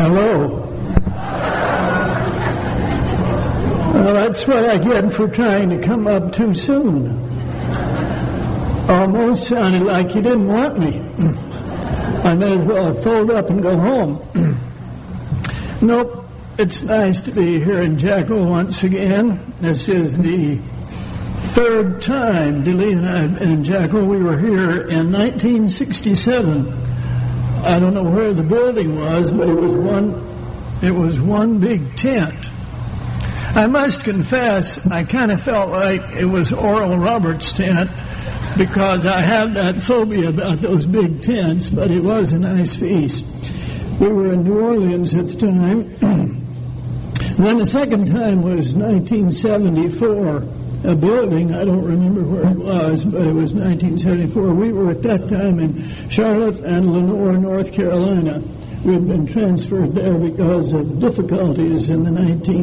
Hello. Well, that's what I get for trying to come up too soon. Almost sounded like you didn't want me. I may as well fold up and go home. Nope, it's nice to be here in Jekyll once again. This is the third time Dilly and I have been in Jekyll. We were here in 1967. I don't know where the building was, but it was one big tent. I must confess, I kind of felt like it was Oral Roberts' tent because I have that phobia about those big tents, but it was a nice feast. We were in New Orleans at the time. Then the second time was 1974. A building, I don't remember where it was, but it was 1974. We were at that time in Charlotte and Lenoir, North Carolina. We had been transferred there because of difficulties in the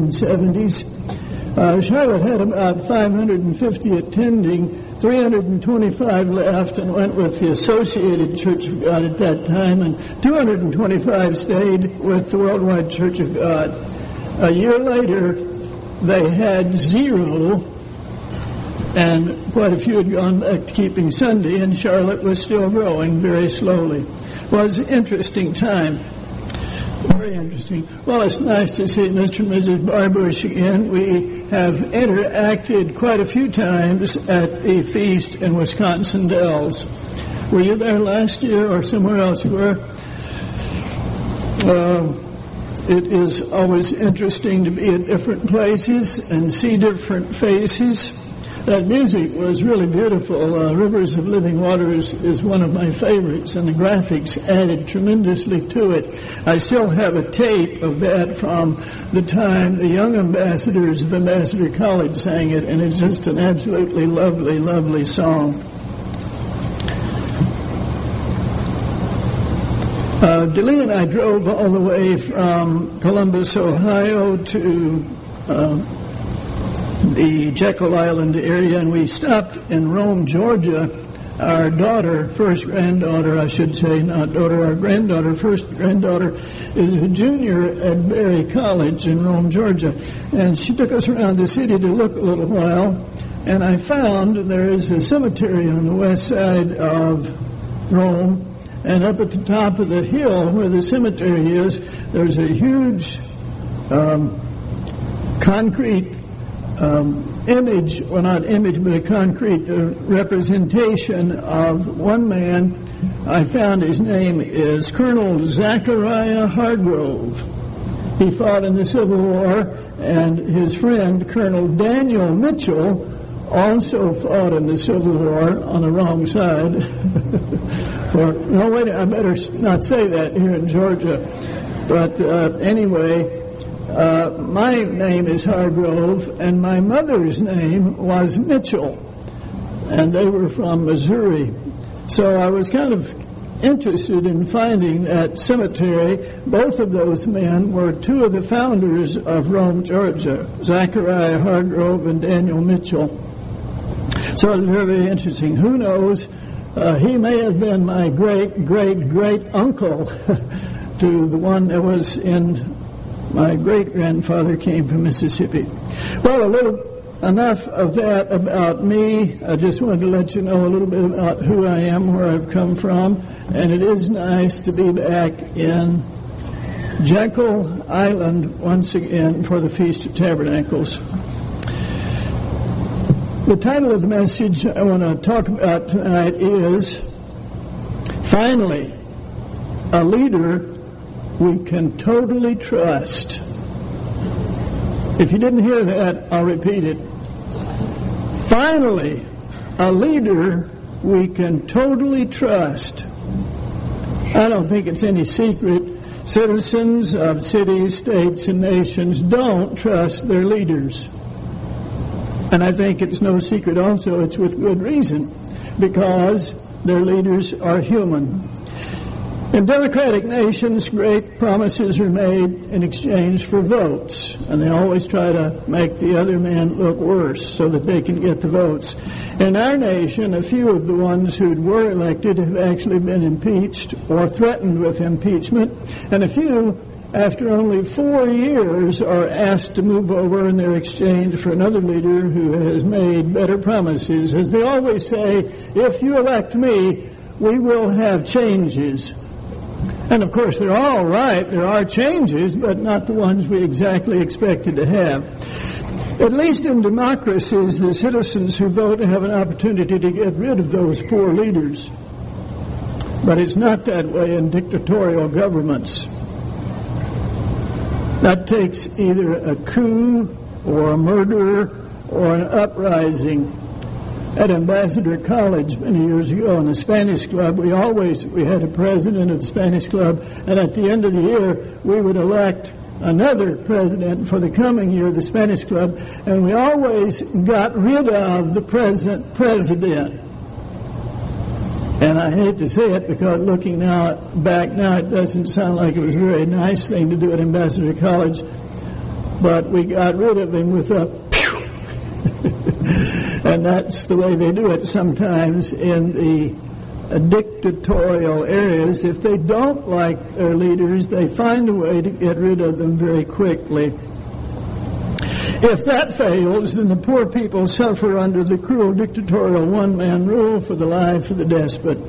1970s. Charlotte had about 550 attending, 325 left and went with the Associated Church of God at that time, and 225 stayed with the Worldwide Church of God. A year later, they had 0, and quite a few had gone back to keeping Sunday, and Charlotte was still growing very slowly. It was an interesting time. Very interesting. Well, it's nice to see Mr. and Mrs. Barbush again. We have interacted quite a few times at the feast in Wisconsin Dells. Were you there last year or somewhere else you were? It is always interesting to be at different places and see different faces. That music was really beautiful. Rivers of Living Waters is one of my favorites, and the graphics added tremendously to it. I still have a tape of that from the time the young ambassadors of Ambassador College sang it, and it's just an absolutely lovely, lovely song. Dilly and I drove all the way from Columbus, Ohio to the Jekyll Island area, and we stopped in Rome, Georgia. Our daughter, first granddaughter, I should say, not daughter, our granddaughter, first granddaughter, is a junior at Berry College in Rome, Georgia. And she took us around the city to look a little while, and I found there is a cemetery on the west side of Rome, and up at the top of the hill where the cemetery is, there's a huge concrete image, well, not image, but a concrete representation of one man. I found his name is Colonel Zachariah Hargrove. He fought in the Civil War, and his friend, Colonel Daniel Mitchell, also fought in the Civil War on the wrong side. No, wait, I better not say that here in Georgia. But anyway, my name is Hargrove, and my mother's name was Mitchell, and they were from Missouri. So I was kind of interested in finding that cemetery. Both of those men were two of the founders of Rome, Georgia, Zachariah Hargrove and Daniel Mitchell. So it was very, very interesting. Who knows? He may have been my great-great-great-uncle to the one that was in my great-grandfather came from Mississippi. Well, enough of that about me. I just wanted to let you know a little bit about who I am, where I've come from, and it is nice to be back in Jekyll Island once again for the Feast of Tabernacles. The title of the message I want to talk about tonight is, Finally, a Leader We Can Totally Trust. If you didn't hear that, I'll repeat it. Finally, a leader we can totally trust. I don't think it's any secret. Citizens of cities, states, and nations don't trust their leaders. And I think it's no secret also, it's with good reason, because their leaders are human. In democratic nations, great promises are made in exchange for votes, and they always try to make the other man look worse so that they can get the votes. In our nation, a few of the ones who were elected have actually been impeached or threatened with impeachment, and a few after only 4 years, are asked to move over in their exchange for another leader who has made better promises. As they always say, if you elect me, we will have changes. And of course, they're all right. There are changes, but not the ones we exactly expected to have. At least in democracies, the citizens who vote have an opportunity to get rid of those poor leaders. But it's not that way in dictatorial governments. That takes either a coup or a murder or an uprising. At Ambassador College many years ago in the Spanish Club, we had a president of the Spanish Club, and at the end of the year, we would elect another president for the coming year of the Spanish Club, and we always got rid of the present president. And I hate to say it because looking back now, it doesn't sound like it was a very nice thing to do at Ambassador College, but we got rid of him with a pew. And that's the way they do it sometimes in the dictatorial areas. If they don't like their leaders, they find a way to get rid of them very quickly. If that fails, then the poor people suffer under the cruel dictatorial one-man rule for the life of the despot.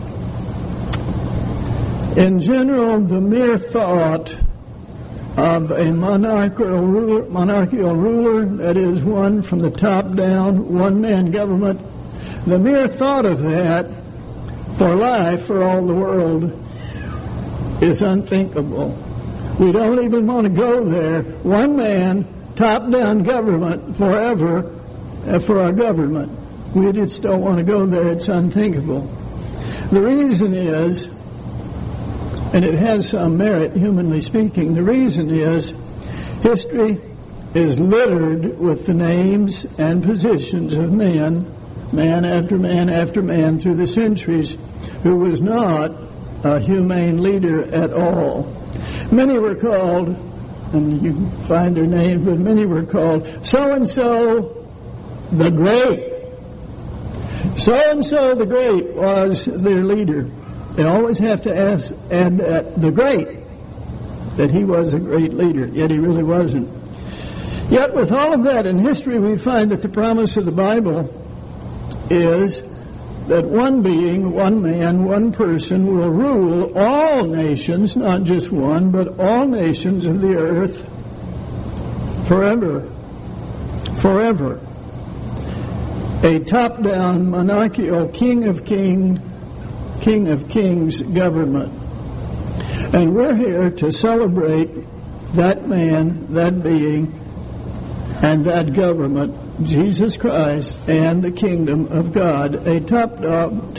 In general, the mere thought of a monarchical ruler, that is, one from the top down, one-man government, the mere thought of that for life, for all the world, is unthinkable. We don't even want to go there. One man, top-down government forever for our government. We just don't want to go there. It's unthinkable. The reason is, and it has some merit, humanly speaking, the reason is history is littered with the names and positions of men, man after man after man through the centuries, who was not a humane leader at all. Many were called, and you can find their names, but many were called so-and-so the Great. So-and-so the Great was their leader. They always have to add that, the Great, that he was a great leader, yet he really wasn't. Yet with all of that in history, we find that the promise of the Bible is that one being, one man, one person will rule all nations, not just one, but all nations of the earth forever. Forever. A top-down monarchical king of kings government. And we're here to celebrate that man, that being, and that government, Jesus Christ and the kingdom of God, a top-down,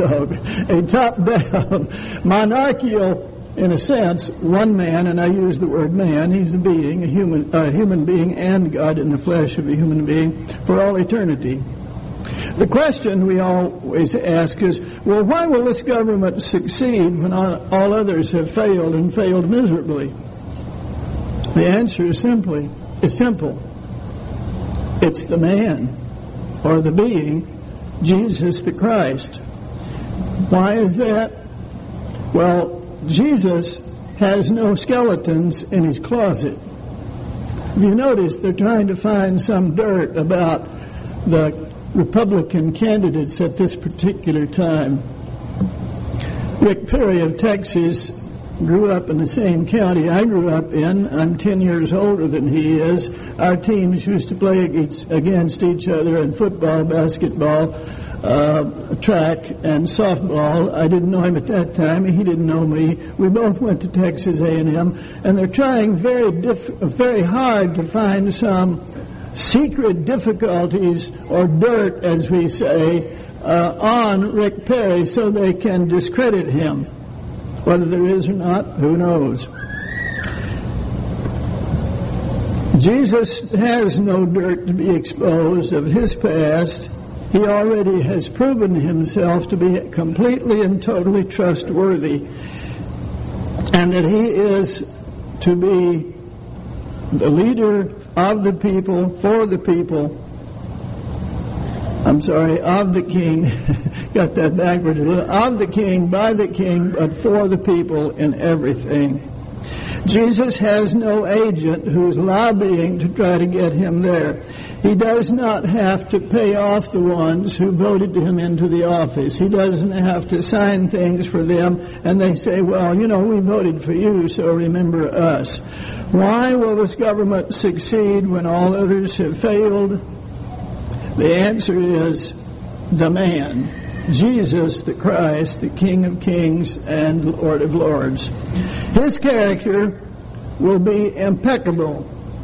monarchical, in a sense, one man, and I use the word man, he's a being, a human being and God in the flesh of a human being for all eternity. The question we always ask is, well, why will this government succeed when all others have failed and failed miserably? The answer is simple. It's the man, or the being, Jesus the Christ. Why is that? Well, Jesus has no skeletons in his closet. You notice they're trying to find some dirt about the Republican candidates at this particular time. Rick Perry of Texas grew up in the same county I grew up in. I'm 10 years older than he is. Our teams used to play against each other in football, basketball, track, and softball. I didn't know him at that time. He didn't know me. We both went to Texas A&M, and they're trying very hard to find some secret difficulties or dirt, as we say, on Rick Perry so they can discredit him. Whether there is or not, who knows? Jesus has no dirt to be exposed of his past. He already has proven himself to be completely and totally trustworthy, and that he is to be the leader of the people, for the people. Of the king. Got that backwards. Of the king, by the king, but for the people in everything. Jesus has no agent who's lobbying to try to get him there. He does not have to pay off the ones who voted him into the office. He doesn't have to sign things for them, and they say, well, we voted for you, so remember us. Why will this government succeed when all others have failed? The answer is the man, Jesus the Christ, the King of Kings and Lord of Lords. His character will be impeccable.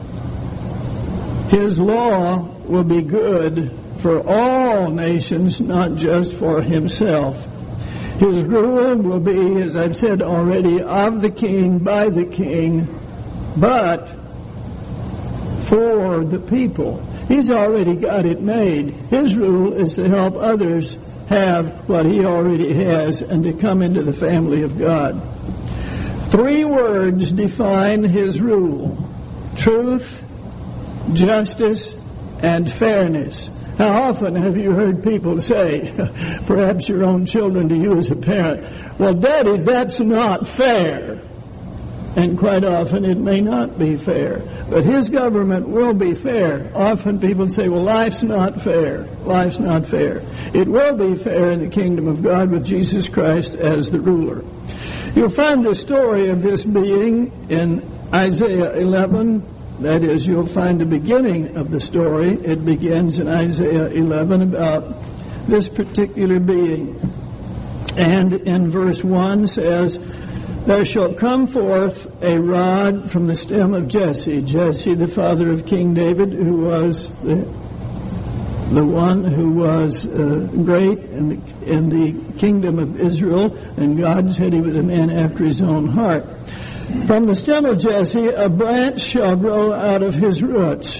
His law will be good for all nations, not just for himself. His rule will be, as I've said already, of the king, by the king, but for the people. He's already got it made. His rule is to help others have what he already has and to come into the family of God. 3 words define his rule: truth, justice, and fairness. How often have you heard people say, perhaps your own children to you as a parent, well, Daddy, that's not fair. And quite often it may not be fair. But his government will be fair. Often people say, well, life's not fair. Life's not fair. It will be fair in the kingdom of God with Jesus Christ as the ruler. You'll find the story of this being in Isaiah 11. That is, you'll find the beginning of the story. It begins in Isaiah 11 about this particular being. And in verse 1 says, there shall come forth a rod from the stem of Jesse. Jesse, the father of King David, who was the one who was great in the kingdom of Israel, and God said he was a man after his own heart. From the stem of Jesse, a branch shall grow out of his roots.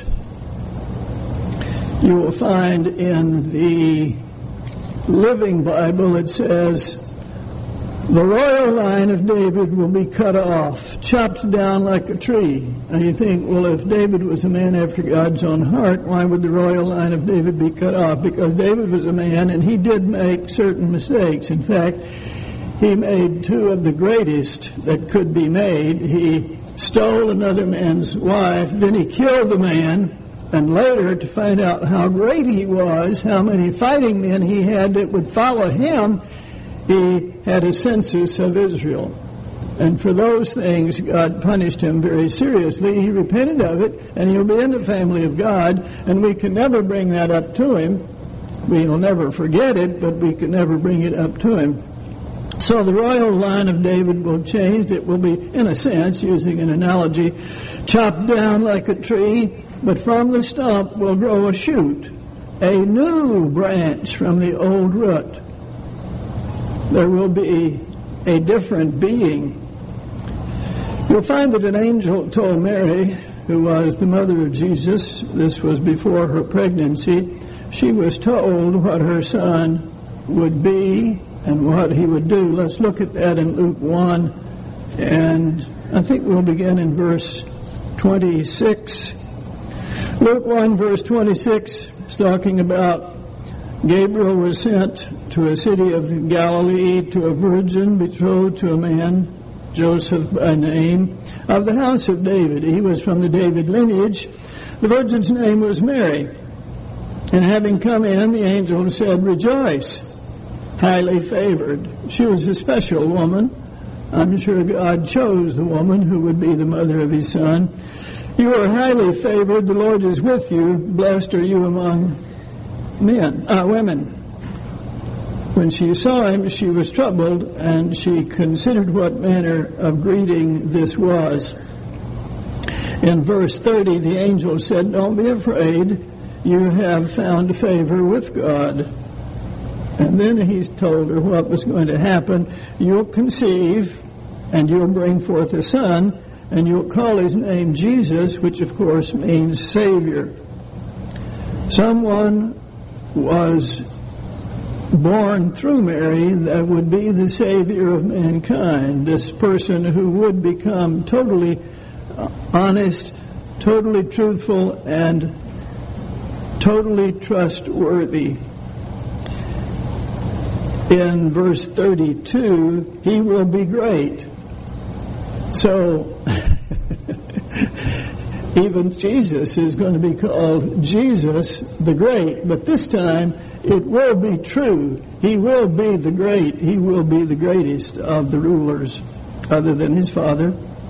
You will find in the Living Bible, it says, the royal line of David will be cut off, chopped down like a tree. And you think, well, if David was a man after God's own heart, why would the royal line of David be cut off? Because David was a man, and he did make certain mistakes. In fact, he made 2 of the greatest that could be made. He stole another man's wife, then he killed the man, and later, to find out how great he was, how many fighting men he had that would follow him, he had a census of Israel. And for those things, God punished him very seriously. He repented of it, and he'll be in the family of God, and we can never bring that up to him. We'll never forget it, but we can never bring it up to him. So the royal line of David will change. It will be, in a sense, using an analogy, chopped down like a tree, but from the stump will grow a shoot, a new branch from the old root. There will be a different being. You'll find that an angel told Mary, who was the mother of Jesus, this was before her pregnancy, she was told what her son would be and what he would do. Let's look at that in Luke 1, and I think we'll begin in verse 26. Luke 1, verse 26, is talking about Gabriel was sent to a city of Galilee to a virgin betrothed to a man, Joseph by name, of the house of David. He was from the David lineage. The virgin's name was Mary. And having come in, the angel said, rejoice, highly favored. She was a special woman. I'm sure God chose the woman who would be the mother of his son. You are highly favored. The Lord is with you. Blessed are you among women. When she saw him, she was troubled, and she considered what manner of greeting this was. In verse 30, the angel said, don't be afraid. You have found favor with God. And then he told her what was going to happen. You'll conceive, and you'll bring forth a son, and you'll call his name Jesus, which of course means Savior. Someone was born through Mary that would be the Savior of mankind. This person who would become totally honest, totally truthful, and totally trustworthy. In verse 32, he will be great. So, even Jesus is going to be called Jesus the Great, but this time it will be true. He will be the great. He will be the greatest of the rulers other than his Father.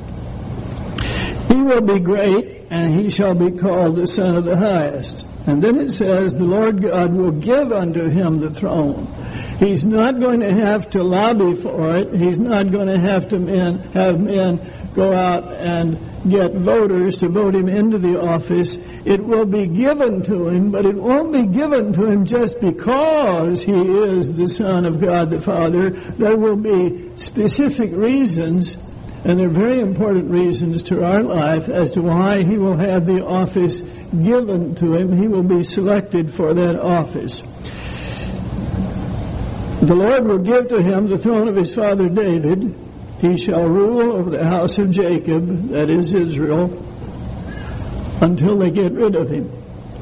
He will be great, and he shall be called the Son of the Highest. And then it says, the Lord God will give unto him the throne. He's not going to have to lobby for it. He's not going to have men go out and get voters to vote him into the office. It will be given to him, but it won't be given to him just because he is the Son of God the Father. There will be specific reasons, and they're very important reasons to our life as to why he will have the office given to him. He will be selected for that office. The Lord will give to him the throne of his father David. He shall rule over the house of Jacob, that is Israel, until they get rid of him.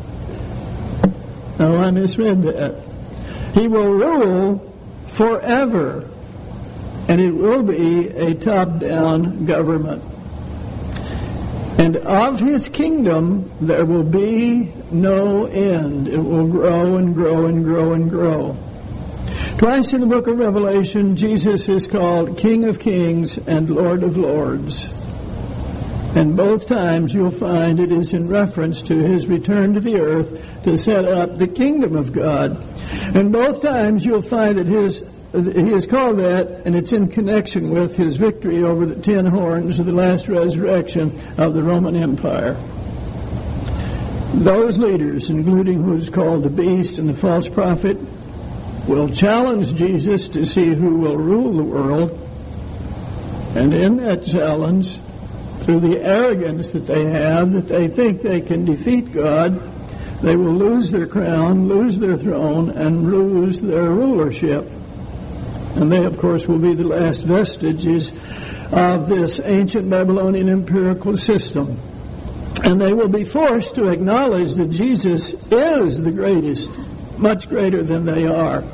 No, I misread that. He will rule forever, and it will be a top-down government. And of his kingdom there will be no end. It will grow and grow and grow and grow. Twice in the book of Revelation, Jesus is called King of Kings and Lord of Lords. And both times you'll find it is in reference to his return to the earth to set up the kingdom of God. And both times you'll find that he is called that, and it's in connection with his victory over the 10 horns of the last resurrection of the Roman Empire. Those leaders, including who's called the beast and the false prophet, will challenge Jesus to see who will rule the world. And in that challenge, through the arrogance that they have, that they think they can defeat God, they will lose their crown, lose their throne, and lose their rulership. And they, of course, will be the last vestiges of this ancient Babylonian empirical system. And they will be forced to acknowledge that Jesus is the greatest, much greater than they are.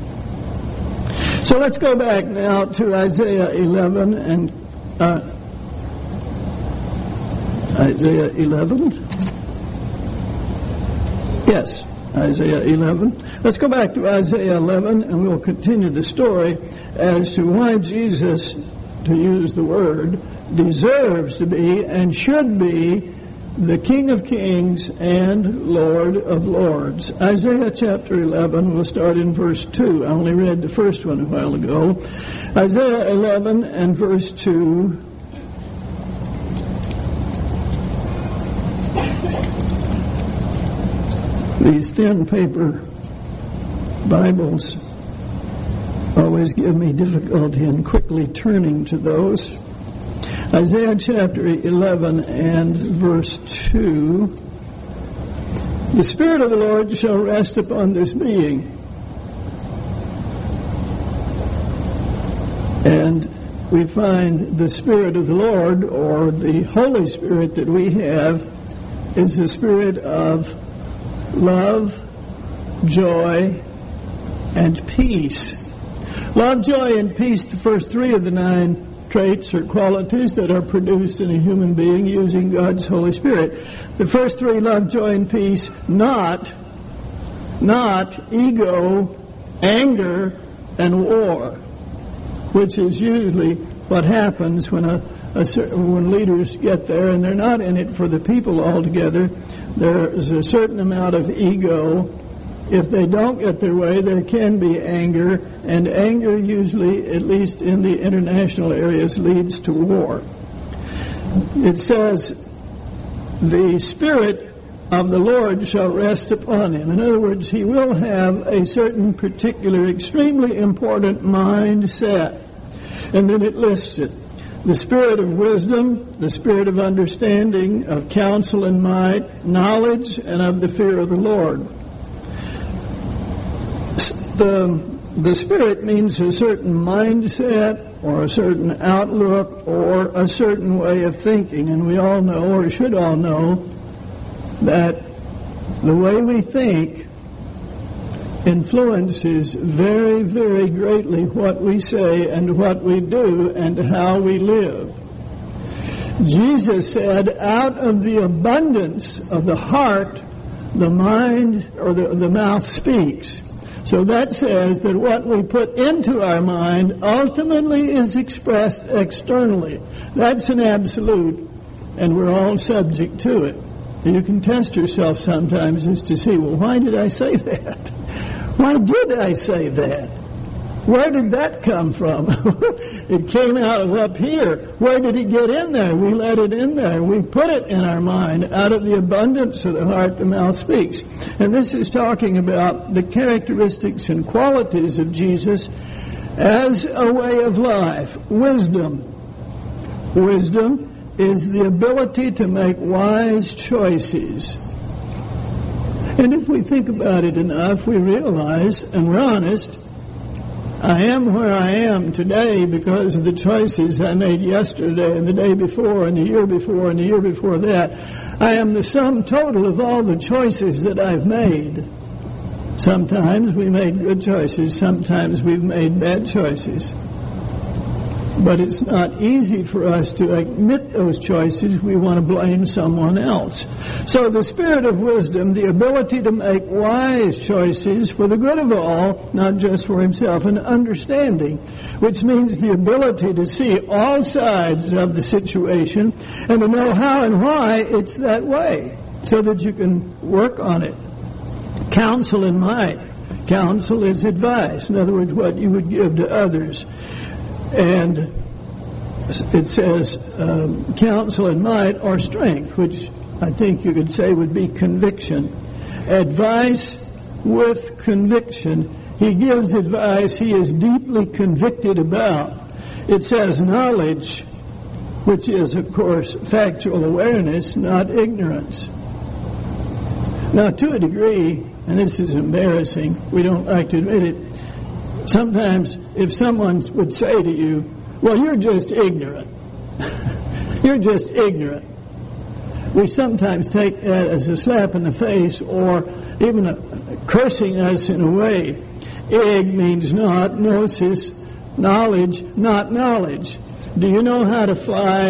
So let's go back now to Isaiah 11 and Isaiah 11. Yes, Isaiah 11. Let's go back to Isaiah 11 and we'll continue the story as to why Jesus, to use the word, deserves to be and should be the King of Kings and Lord of Lords. Isaiah chapter 11, we'll start in verse 2. I only read the first one a while ago. Isaiah 11 and verse 2. These thin paper Bibles always give me difficulty in quickly turning to those. Isaiah chapter 11 and verse 2. The Spirit of the Lord shall rest upon this being. And we find the Spirit of the Lord, or the Holy Spirit that we have, is the Spirit of love, joy, and peace. Love, joy, and peace, the first three of the 9 traits or qualities that are produced in a human being using God's Holy Spirit. The first 3, love, joy, and peace, not ego, anger, and war, which is usually what happens when when leaders get there, and they're not in it for the people altogether. There's a certain amount of ego. If they don't get their way, there can be anger, and anger usually, at least in the international areas, leads to war. It says, the Spirit of the Lord shall rest upon him. In other words, he will have a certain particular, extremely important mindset. And then it lists it. The spirit of wisdom, the spirit of understanding, of counsel and might, knowledge, and of the fear of the Lord. The Spirit means a certain mindset or a certain outlook or a certain way of thinking. And we all know, or should all know, that the way we think influences very, very greatly what we say and what we do and how we live. Jesus said, out of the abundance of the heart, the mind or the mouth speaks. So that says that what we put into our mind ultimately is expressed externally. That's an absolute, and we're all subject to it. You can test yourself sometimes as to see, well, why did I say that? Why did I say that? Where did that come from? It came out of up here. Where did it get in there? We let it in there. We put it in our mind. Out of the abundance of the heart, the mouth speaks. And this is talking about the characteristics and qualities of Jesus as a way of life. Wisdom. Wisdom is the ability to make wise choices. And if we think about it enough, we realize, and we're honest, I am where I am today because of the choices I made yesterday and the day before and the year before and the year before that. I am the sum total of all the choices that I've made. Sometimes we made good choices, sometimes we've made bad choices. But it's not easy for us to admit those choices. We want to blame someone else. So the spirit of wisdom, the ability to make wise choices for the good of all, not just for himself, and understanding, which means the ability to see all sides of the situation and to know how and why it's that way so that you can work on it. Counsel and might. Counsel is advice. In other words, what you would give to others. And it says counsel and might or strength, which I think you could say would be conviction. Advice with conviction. He gives advice he is deeply convicted about. It says knowledge, which is, of course, factual awareness, not ignorance. Now, to a degree, and this is embarrassing, we don't like to admit it, sometimes if someone would say to you, well, you're just ignorant. You're just ignorant. We sometimes take that as a slap in the face or even cursing us in a way. Ig means not, gnosis, knowledge, not knowledge. Do you know how to fly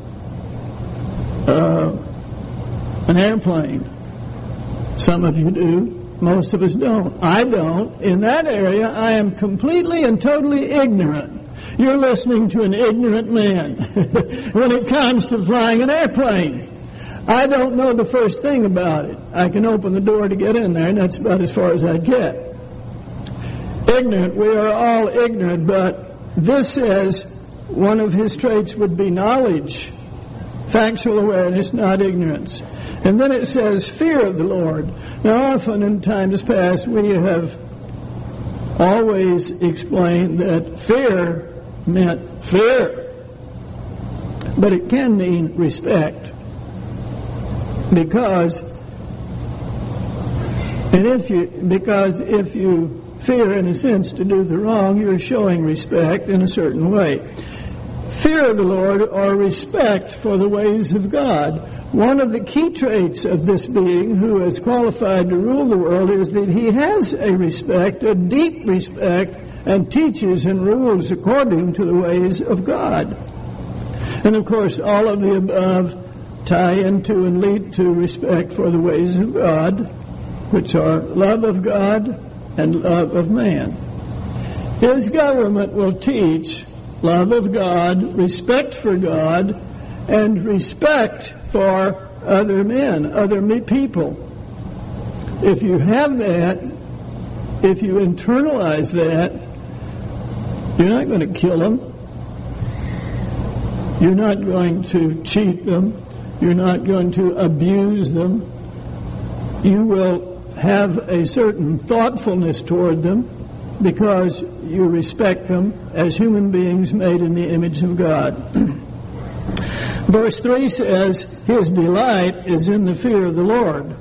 an airplane? Some of you do. Most of us don't. I don't. In that area, I am completely and totally ignorant. You're listening to an ignorant man when it comes to flying an airplane. I don't know the first thing about it. I can open the door to get in there, and that's about as far as I get. Ignorant. We are all ignorant, but this says one of his traits would be knowledge, factual awareness, not ignorance. And then it says fear of the Lord. Now, often in times past, we have always explained that fear meant fear. But it can mean respect. Because if you fear, in a sense, to do the wrong, you're showing respect in a certain way. Fear of the Lord or respect for the ways of God. One of the key traits of this being who is qualified to rule the world is that he has a respect, a deep respect, and teaches and rules according to the ways of God. And of course, all of the above tie into and lead to respect for the ways of God, which are love of God and love of man. His government will teach love of God, respect for God, and respect for other men, other people. If you have that, if you internalize that, you're not going to kill them. You're not going to cheat them. You're not going to abuse them. You will have a certain thoughtfulness toward them because you respect them as human beings made in the image of God. Verse 3 says, his delight is in the fear of the Lord.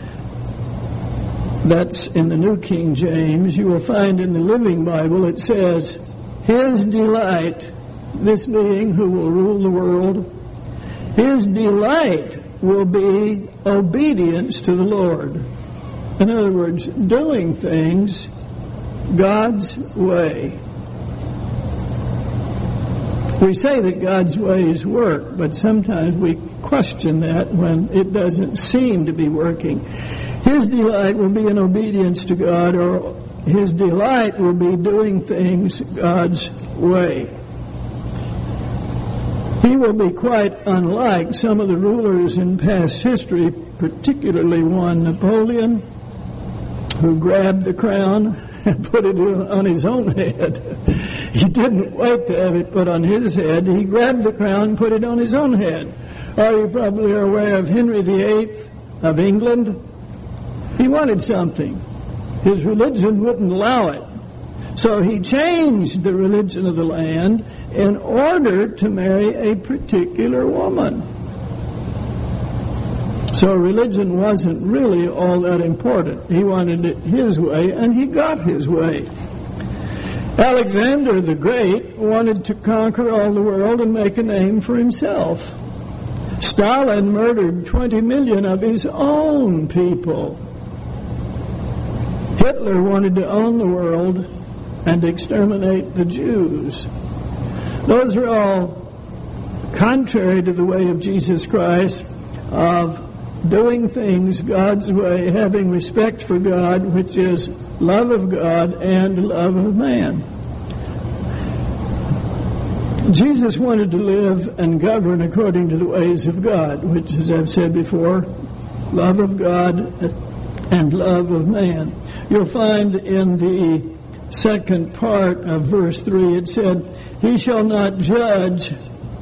That's in the New King James. You will find in the Living Bible it says, his delight, this being who will rule the world, his delight will be obedience to the Lord. In other words, doing things God's way. We say that God's ways work, but sometimes we question that when it doesn't seem to be working. His delight will be in obedience to God, or his delight will be doing things God's way. He will be quite unlike some of the rulers in past history, particularly one Napoleon, who grabbed the crown and put it on his own head. He didn't wait to have it put on his head. He grabbed the crown and put it on his own head. Or you probably are aware of Henry VIII of England. He wanted something. His religion wouldn't allow it. So he changed the religion of the land in order to marry a particular woman. So religion wasn't really all that important. He wanted it his way, and he got his way. Alexander the Great wanted to conquer all the world and make a name for himself. Stalin murdered 20 million of his own people. Hitler wanted to own the world and exterminate the Jews. Those are all contrary to the way of Jesus Christ of doing things God's way, having respect for God, which is love of God and love of man. Jesus wanted to live and govern according to the ways of God, which, as I've said before, love of God and love of man. You'll find in the second part of verse 3, it said, "He shall not judge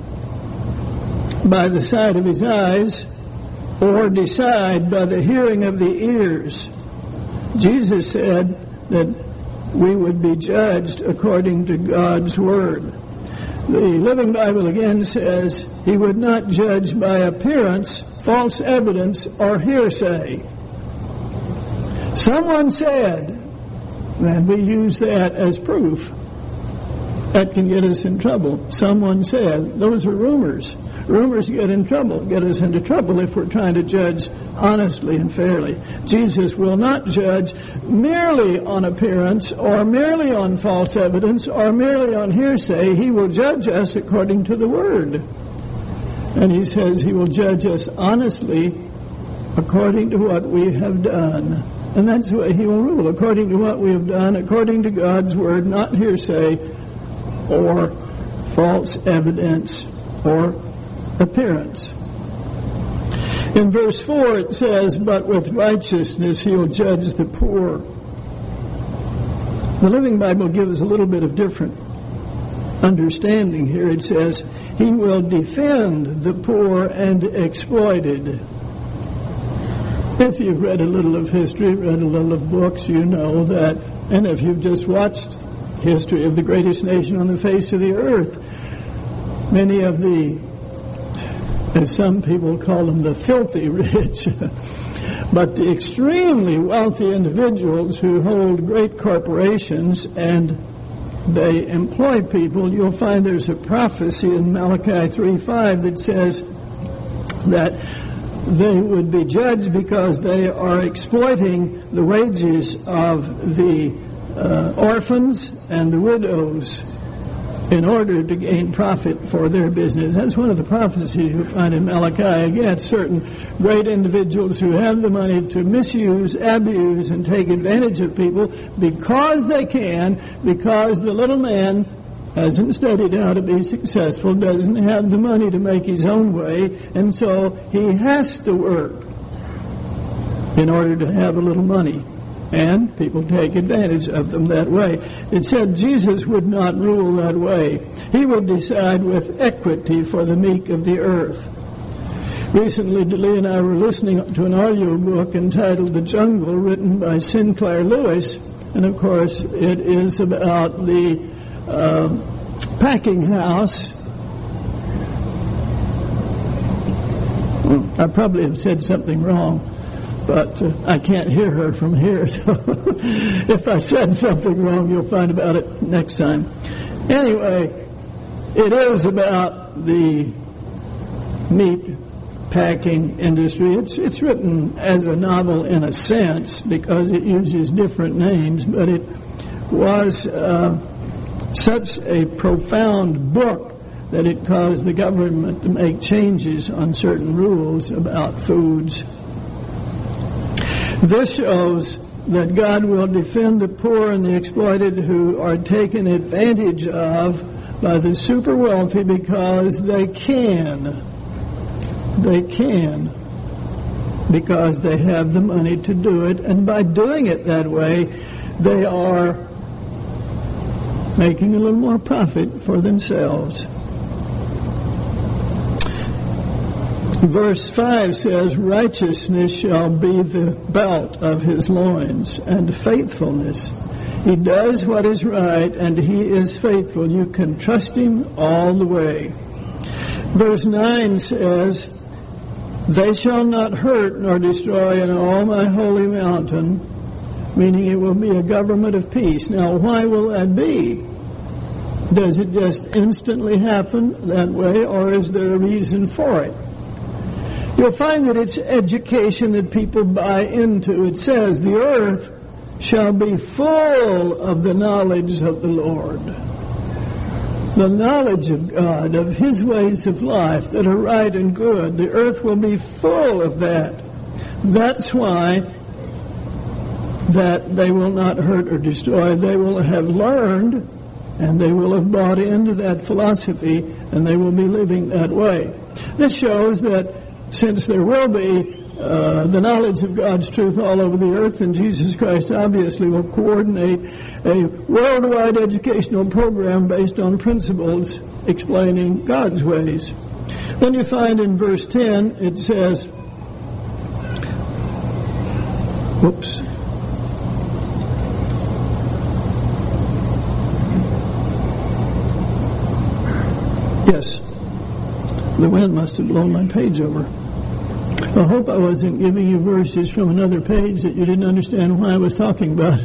by the sight of his eyes, or decide by the hearing of the ears." Jesus said that we would be judged according to God's word. The Living Bible again says he would not judge by appearance, false evidence, or hearsay. Someone said, and we use that as proof. That can get us in trouble. Someone said. Those are rumors. Rumors get us into trouble if we're trying to judge honestly and fairly. Jesus will not judge merely on appearance or merely on false evidence or merely on hearsay. He will judge us according to the Word. And he says he will judge us honestly according to what we have done. And that's the way he will rule, according to what we have done, according to God's Word, not hearsay or false evidence or appearance. In verse 4 it says, "But with righteousness he'll judge the poor." The Living Bible gives a little bit of different understanding here. It says, "He will defend the poor and exploited." If you've read a little of history, read a little of books, you know that, and if you've just watched history of the greatest nation on the face of the earth, many of the, as some people call them, the filthy rich, but the extremely wealthy individuals who hold great corporations and they employ people, you'll find there's a prophecy in Malachi 3:5 that says that they would be judged because they are exploiting the wages of the orphans and the widows in order to gain profit for their business. That's one of the prophecies you find in Malachi against certain great individuals who have the money to misuse, abuse, and take advantage of people because they can, because the little man hasn't studied how to be successful, doesn't have the money to make his own way, and so he has to work in order to have a little money. And people take advantage of them that way. It said Jesus would not rule that way. He would decide with equity for the meek of the earth. Recently, Delia and I were listening to an audio book entitled The Jungle, written by Sinclair Lewis. And of course, it is about the packing house. I probably have said something wrong, but I can't hear her from here, so if I said something wrong, you'll find about it next time. Anyway, it is about the meat packing industry. It's written as a novel in a sense because it uses different names, but it was such a profound book that it caused the government to make changes on certain rules about foods. This shows that God will defend the poor and the exploited who are taken advantage of by the super wealthy because they can. They can. Because they have the money to do it. And by doing it that way, they are making a little more profit for themselves. Verse 5 says, righteousness shall be the belt of his loins, and faithfulness. He does what is right, and he is faithful. You can trust him all the way. Verse 9 says, they shall not hurt nor destroy in all my holy mountain, meaning it will be a government of peace. Now, why will that be? Does it just instantly happen that way, or is there a reason for it? You'll find that it's education that people buy into. It says, the earth shall be full of the knowledge of the Lord. The knowledge of God, of his ways of life that are right and good. The earth will be full of that. That's why that they will not hurt or destroy. They will have learned and they will have bought into that philosophy and they will be living that way. This shows that since there will be the knowledge of God's truth all over the earth, and Jesus Christ obviously will coordinate a worldwide educational program based on principles explaining God's ways. Then you find in verse 10, it says, whoops. Yes, the wind must have blown my page over. I hope I wasn't giving you verses from another page that you didn't understand why I was talking about.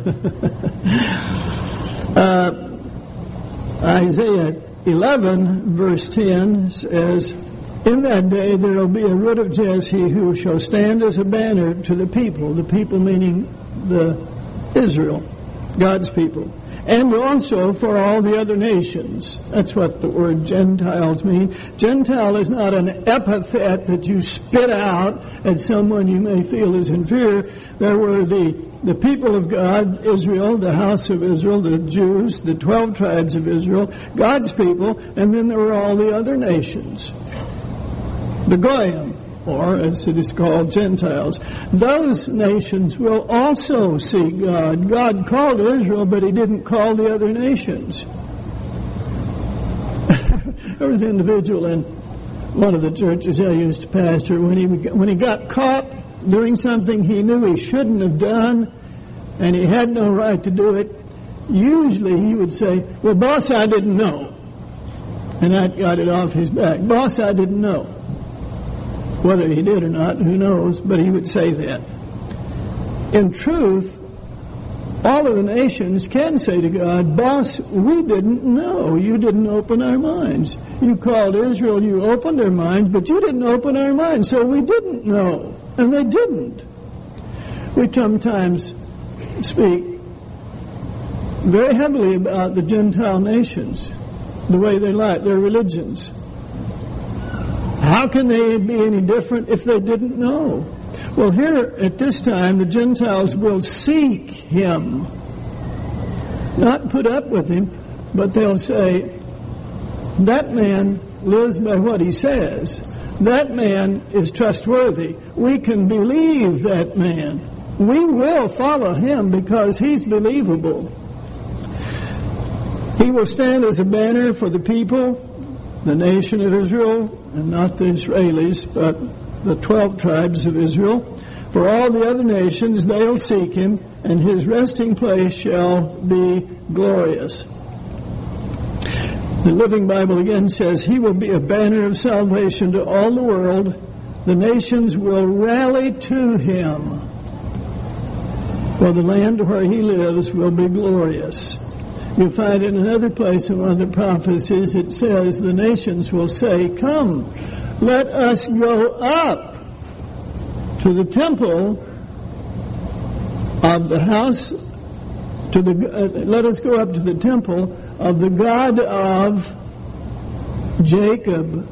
Isaiah 11, verse 10 says, in that day there will be a root of Jesse who shall stand as a banner to the people meaning the Israel, God's people, and also for all the other nations. That's what the word Gentiles mean. Gentile is not an epithet that you spit out at someone you may feel is inferior. There were the people of God, Israel, the house of Israel, the Jews, the 12 tribes of Israel, God's people, and then there were all the other nations. The Goyim, or as it is called, Gentiles. Those nations will also seek God. God called Israel, but he didn't call the other nations. There was an individual in one of the churches I used to pastor, when he got caught doing something he knew he shouldn't have done, and he had no right to do it, usually he would say, well, boss, I didn't know. And that got it off his back. Boss, I didn't know. Whether he did or not, who knows, but he would say that. In truth, all of the nations can say to God, boss, we didn't know. You didn't open our minds. You called Israel, you opened their minds, but you didn't open our minds, so we didn't know. And they didn't. We sometimes speak very heavily about the Gentile nations, the way they like their religions. How can they be any different if they didn't know? Well, here at this time, the Gentiles will seek him. Not put up with him, but they'll say, that man lives by what he says. That man is trustworthy. We can believe that man. We will follow him because he's believable. He will stand as a banner for the people, the nation of Israel, and not the Israelis, but the 12 tribes of Israel. For all the other nations, they'll seek him, and his resting place shall be glorious. The Living Bible again says, he will be a banner of salvation to all the world. The nations will rally to him. For the land where he lives will be glorious. You'll find in another place in one of the prophecies, it says, the nations will say, come, let us go up to the temple of the house, let us go up to the temple of the God of Jacob.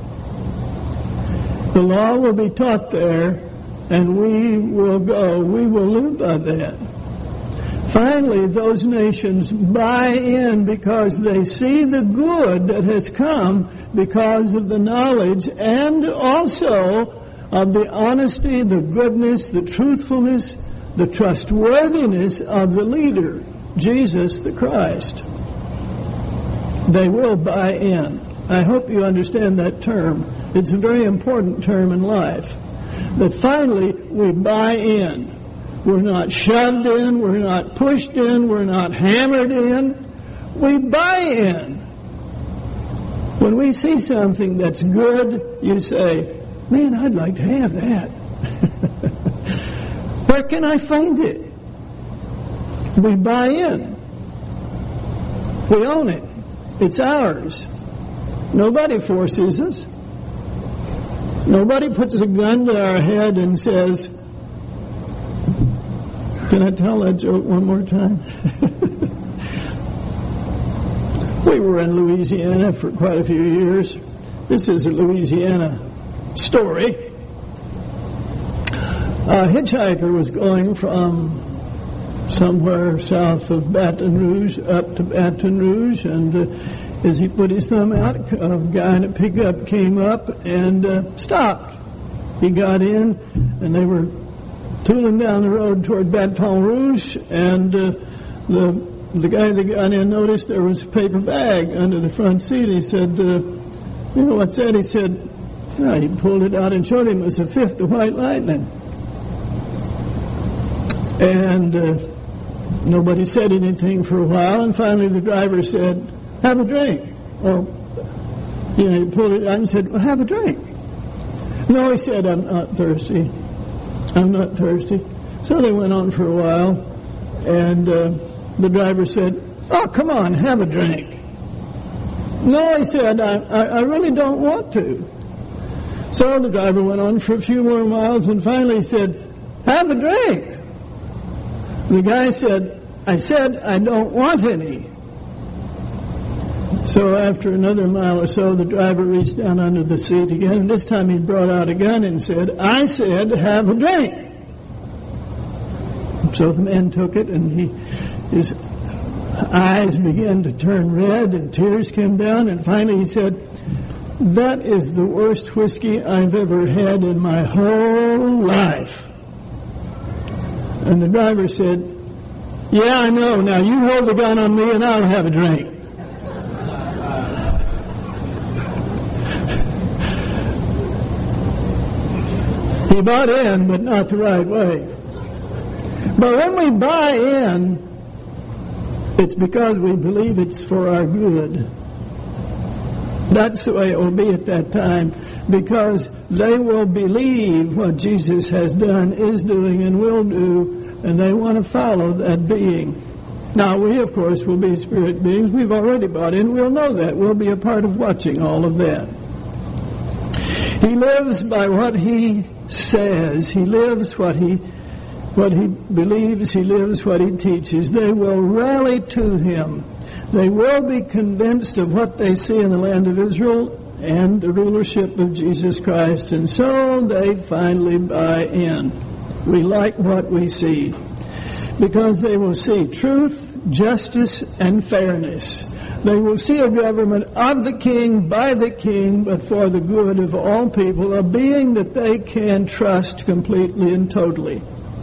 The law will be taught there, and we will live by that. Finally, those nations buy in because they see the good that has come because of the knowledge and also of the honesty, the goodness, the truthfulness, the trustworthiness of the leader, Jesus the Christ. They will buy in. I hope you understand that term. It's a very important term in life. That finally we buy in. We're not shoved in, we're not pushed in, we're not hammered in. We buy in. When we see something that's good, you say, man, I'd like to have that. Where can I find it? We buy in. We own it. It's ours. Nobody forces us. Nobody puts a gun to our head and says, can I tell that joke one more time? We were in Louisiana for quite a few years. This is a Louisiana story. A hitchhiker was going from somewhere south of Baton Rouge up to Baton Rouge, and as he put his thumb out, a guy in a pickup came up and stopped. He got in, and they were tooling down the road toward Baton Rouge, and the guy that got in noticed there was a paper bag under the front seat. He said, you know what's that? He said, no, he pulled it out and showed him it was a fifth of White Lightning. And nobody said anything for a while, and finally the driver said, have a drink. Or, you know, he pulled it out and said, well, have a drink. No, he said, I'm not thirsty. I'm not thirsty. So they went on for a while, and the driver said, oh, come on, have a drink. No, he said, I really don't want to. So the driver went on for a few more miles, and finally he said, have a drink. The guy said, I said I don't want any. So after another mile or so, the driver reached down under the seat again, and this time he brought out a gun and said, I said have a drink. So the man took it, and his eyes began to turn red, and tears came down, and finally he said, that is the worst whiskey I've ever had in my whole life. And the driver said, yeah, I know. Now you hold the gun on me and I'll have a drink. He bought in, but not the right way. But when we buy in, it's because we believe it's for our good. That's the way it will be at that time, because they will believe what Jesus has done, is doing, and will do, and they want to follow that being. Now, we, of course, will be spirit beings. We've already bought in. We'll know that. We'll be a part of watching all of that. He lives by what he says. He lives what he believes. He lives what he teaches. They will rally to him. They will be convinced of what they see in the land of Israel and the rulership of Jesus Christ, and so they finally buy in. We like what we see, because they will see truth, justice, and fairness. They will see a government of the king, by the king, but for the good of all people, a being that they can trust completely and totally.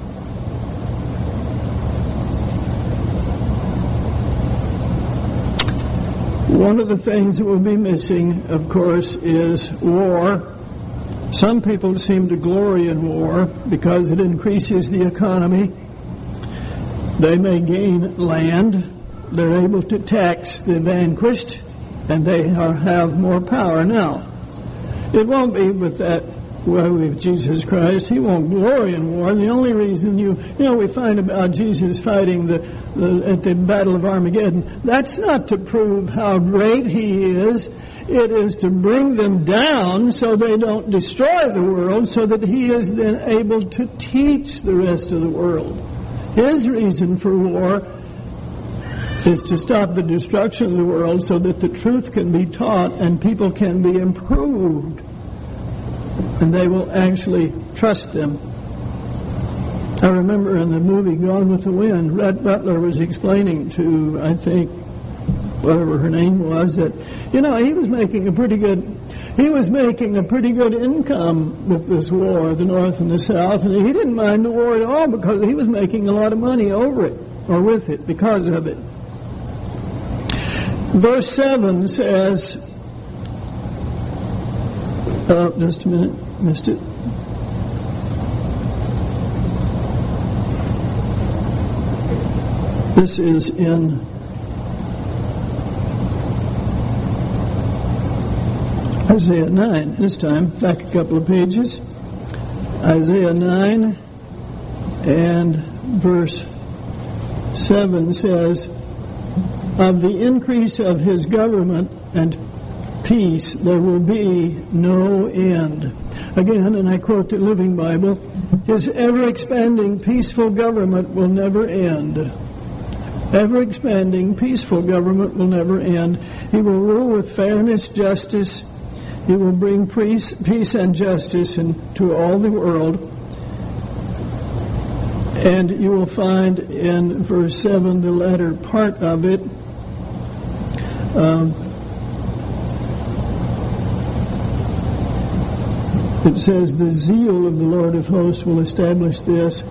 One of the things that will be missing, of course, is war. Some people seem to glory in war because it increases the economy. They may gain land. They're able to tax the vanquished, and they have more power. Now, it won't be with that way with Jesus Christ. He won't glory in war. The only reason we find about Jesus fighting at the Battle of Armageddon, that's not to prove how great he is. It is to bring them down so they don't destroy the world, so that he is then able to teach the rest of the world. His reason for war is to stop the destruction of the world so that the truth can be taught and people can be improved. And they will actually trust them. I remember in the movie Gone with the Wind, Rhett Butler was explaining to, I think, whatever her name was, that, he was making a pretty good income with this war, the North and the South, and he didn't mind the war at all because he was making a lot of money over it, or with it, because of it. Verse 7 says, just a minute, missed it. This is in Isaiah 9, this time, back a couple of pages. Isaiah 9 and verse 7 says, of the increase of his government and peace there will be no end. Again, and I quote the Living Bible, his ever-expanding peaceful government will never end. Ever-expanding peaceful government will never end. He will rule with fairness, justice. He will bring peace and justice into all the world. And you will find in verse 7, the latter part of it, it says, the zeal of the Lord of hosts will establish this.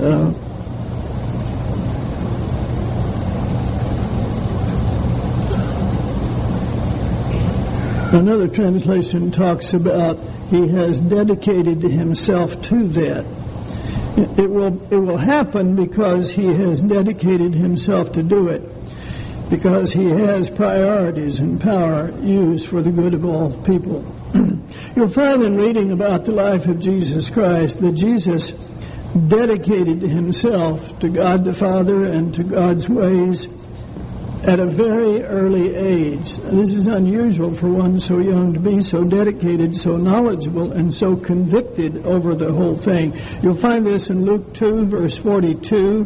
Another translation talks about he has dedicated himself to that. It will happen because he has dedicated himself to do it, because he has priorities and power used for the good of all people. You'll find in reading about the life of Jesus Christ that Jesus dedicated himself to God the Father and to God's ways at a very early age. This is unusual for one so young to be so dedicated, so knowledgeable, and so convicted over the whole thing. You'll find this in Luke 2, verse 42.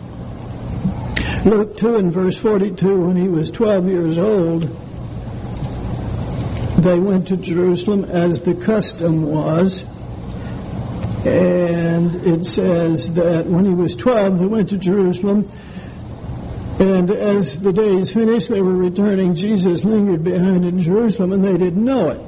Luke 2 and verse 42, when he was 12 years old, they went to Jerusalem as the custom was. And it says that when he was 12, they went to Jerusalem. And as the days finished, they were returning. Jesus lingered behind in Jerusalem, and they didn't know it.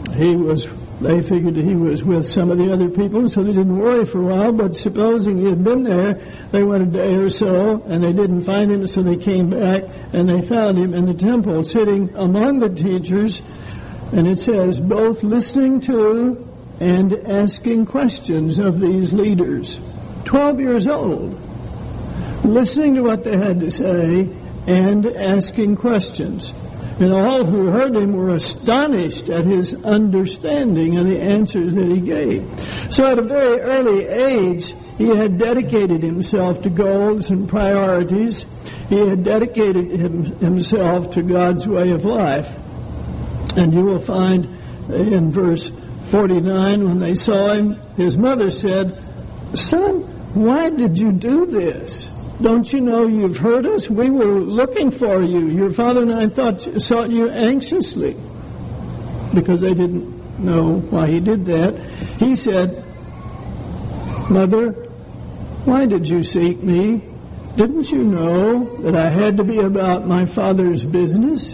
They figured he was with some of the other people, so they didn't worry for a while. But supposing he had been there, they went a day or so, and they didn't find him, so they came back, and they found him in the temple, sitting among the teachers. And it says, both listening to and asking questions of these leaders. 12 years old. Listening to what they had to say and asking questions. And all who heard him were astonished at his understanding and the answers that he gave. So at a very early age, he had dedicated himself to goals and priorities. He had dedicated himself to God's way of life. And you will find in verse 49, when they saw him, his mother said, "Son, why did you do this? Don't you know you've hurt us? We were looking for you. Your father and I sought you anxiously." Because they didn't know why he did that. He said, "Mother, why did you seek me? Didn't you know that I had to be about my father's business?"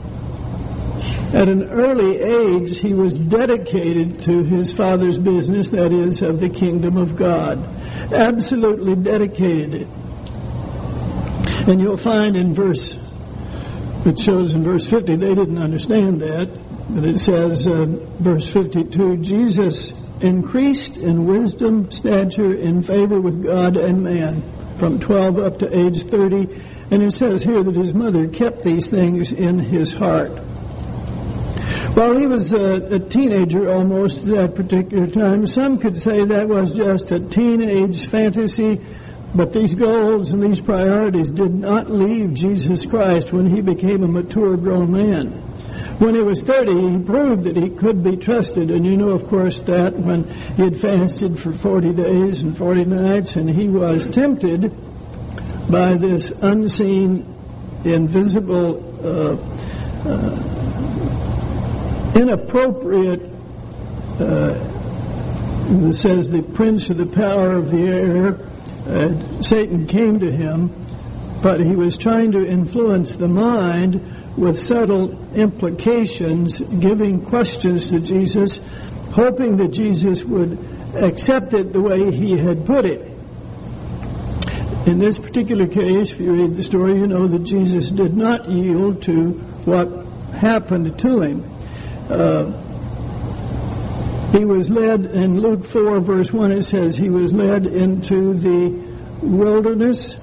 At an early age, he was dedicated to his father's business, that is, of the kingdom of God. Absolutely dedicated it. And you'll find it shows in verse 50, they didn't understand that, but it says, verse 52, Jesus increased in wisdom, stature, in favor with God and man, from 12 up to age 30. And it says here that his mother kept these things in his heart. While he was a teenager almost at that particular time, some could say that was just a teenage fantasy. But these goals and these priorities did not leave Jesus Christ when he became a mature grown man. When he was 30, he proved that he could be trusted. And you know, of course, that when he had fasted for 40 days and 40 nights, and he was tempted by this unseen invisible, inappropriate, it says the prince of the power of the air, Satan came to him, but he was trying to influence the mind with subtle implications, giving questions to Jesus, hoping that Jesus would accept it the way he had put it. In this particular case, if you read the story, you know that Jesus did not yield to what happened to him. He was led, in Luke 4, verse 1, it says, he was led into the wilderness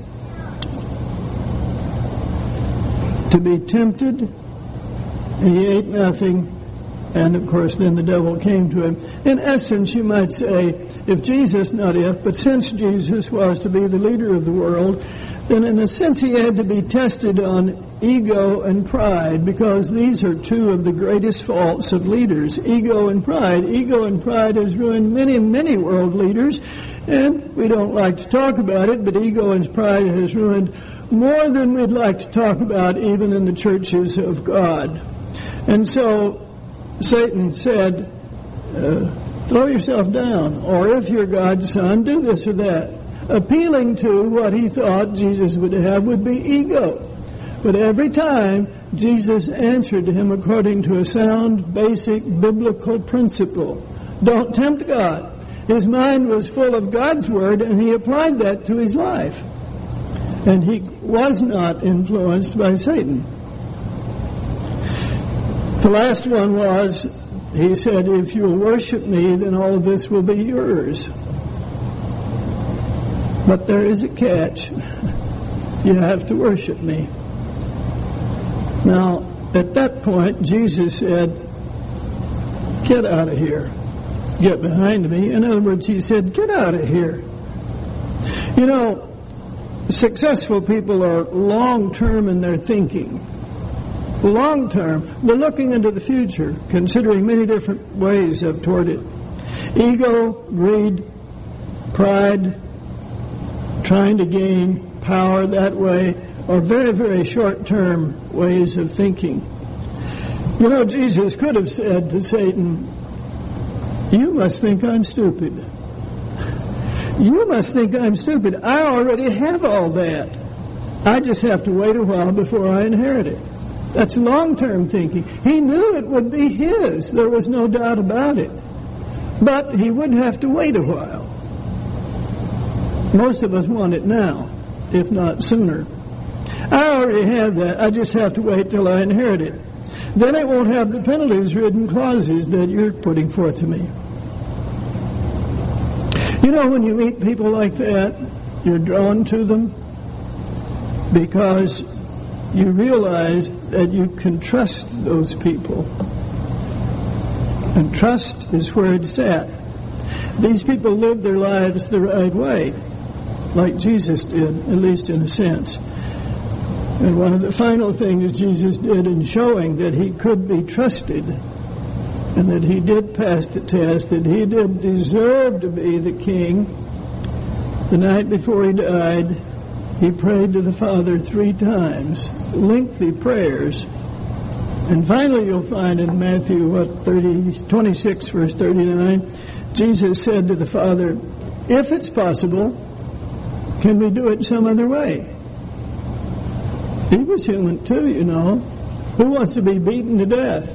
to be tempted, and he ate nothing, and of course then the devil came to him. In essence, you might say, if Jesus, not if, but since Jesus was to be the leader of the world, then in a sense he had to be tested on ego and pride, because these are two of the greatest faults of leaders, ego and pride. Ego and pride has ruined many, many world leaders, and we don't like to talk about it, but ego and pride has ruined more than we'd like to talk about, even in the churches of God. And so Satan said, throw yourself down, or if you're God's son, do this or that, appealing to what he thought Jesus would have would be ego. But every time, Jesus answered him according to a sound, basic, biblical principle. Don't tempt God. His mind was full of God's word, and he applied that to his life. And he was not influenced by Satan. The last one was, he said, if you'll worship me, then all of this will be yours. But there is a catch. You have to worship me. Now, at that point, Jesus said, get out of here. Get behind me. In other words, he said, get out of here. You know, successful people are long-term in their thinking. Long-term. They're looking into the future, considering many different ways toward it. Ego, greed, pride, trying to gain power that way, are very, very short-term ways of thinking. You know, Jesus could have said to Satan, you must think I'm stupid. You must think I'm stupid. I already have all that. I just have to wait a while before I inherit it. That's long-term thinking. He knew it would be his. There was no doubt about it. But he would have to wait a while. Most of us want it now, if not sooner. I already have that. I just have to wait till I inherit it. Then it won't have the penalties-ridden clauses that you're putting forth to me. You know, when you meet people like that, you're drawn to them because you realize that you can trust those people. And trust is where it's at. These people live their lives the right way, like Jesus did, at least in a sense. And one of the final things Jesus did in showing that he could be trusted and that he did pass the test, that he did deserve to be the king, the night before he died, he prayed to the Father 3 times, lengthy prayers. And finally you'll find in Matthew 26, verse 39, Jesus said to the Father, if it's possible, can we do it some other way? He was human too, you know. Who wants to be beaten to death?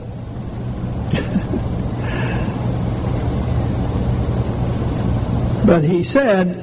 But he said,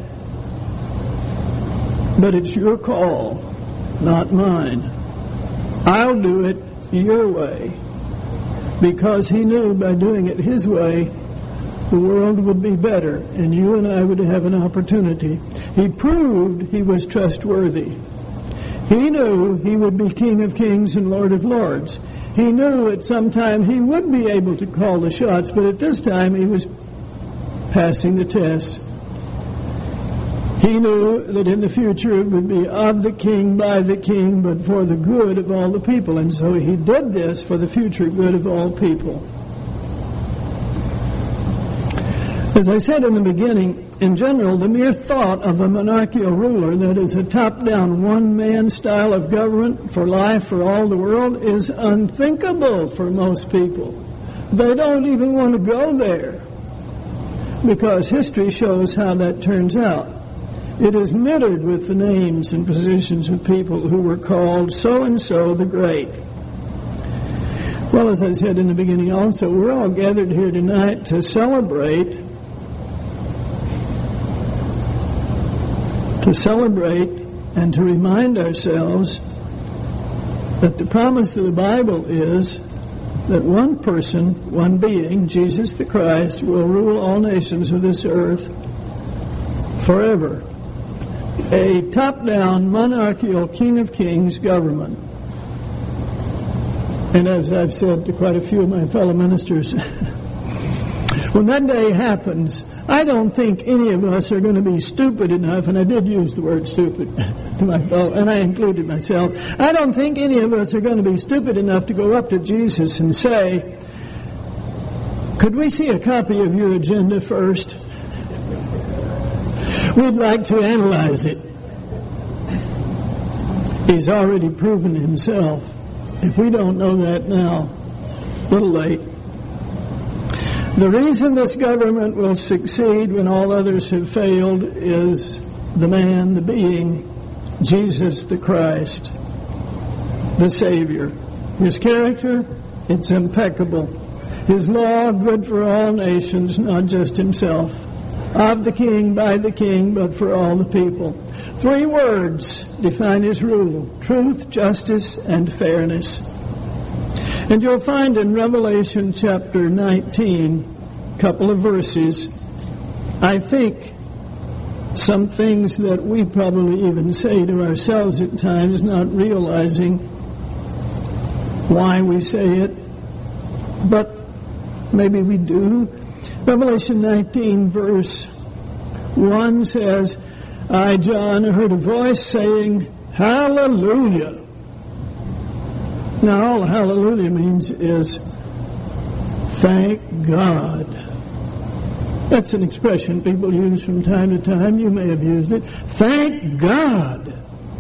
but it's your call, not mine. I'll do it your way. Because he knew by doing it his way, the world would be better, and you and I would have an opportunity. He proved he was trustworthy. He knew he would be King of Kings and Lord of Lords. He knew at some time he would be able to call the shots, but at this time he was passing the test. He knew that in the future it would be of the king, by the king, but for the good of all the people. And so he did this for the future good of all people. As I said in the beginning, in general, the mere thought of a monarchical ruler that is a top-down, one-man style of government for life for all the world is unthinkable for most people. They don't even want to go there because history shows how that turns out. It is littered with the names and positions of people who were called so-and-so the Great. Well, as I said in the beginning also, we're all gathered here tonight to celebrate and to remind ourselves that the promise of the Bible is that one person, one being, Jesus the Christ, will rule all nations of this earth forever. A top-down, monarchical, King of Kings government. And as I've said to quite a few of my fellow ministers, when that day happens, I don't think any of us are going to be stupid enough, and I did use the word stupid to my fellow, and I included myself. I don't think any of us are going to be stupid enough to go up to Jesus and say, could we see a copy of your agenda first? We'd like to analyze it. He's already proven himself. If we don't know that now, a little late. The reason this government will succeed when all others have failed is the man, the being, Jesus the Christ, the Savior. His character, it's impeccable. His law, good for all nations, not just himself. Of the king, by the king, but for all the people. 3 words define his rule: truth, justice, and fairness. And you'll find in Revelation chapter 19, a couple of verses, I think some things that we probably even say to ourselves at times, not realizing why we say it, but maybe we do. Revelation 19 verse 1 says, I, John, heard a voice saying, Hallelujah. Now, all hallelujah means is, thank God. That's an expression people use from time to time. You may have used it. Thank God.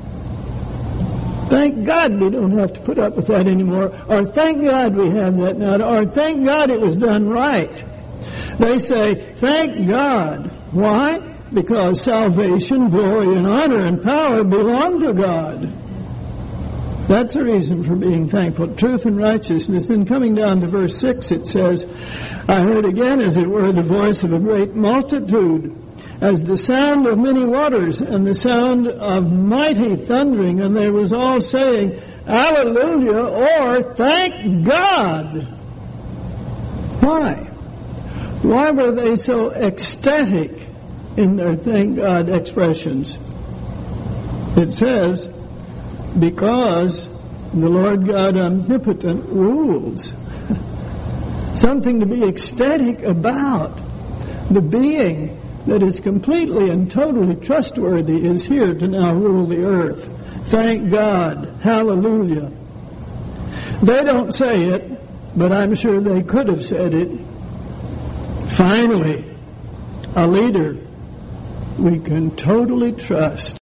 Thank God we don't have to put up with that anymore. Or thank God we have that now. Or thank God it was done right. They say, thank God. Why? Because salvation, glory, and honor and power belong to God. That's the reason for being thankful. Truth and righteousness. Then coming down to verse 6, it says, I heard again, as it were, the voice of a great multitude, as the sound of many waters, and the sound of mighty thundering, and they was all saying, Hallelujah, or thank God. Why? Why were they so ecstatic in their thank God expressions? It says, because the Lord God omnipotent rules. Something to be ecstatic about. The being that is completely and totally trustworthy is here to now rule the earth. Thank God. Hallelujah. They don't say it, but I'm sure they could have said it. Finally, a leader we can totally trust.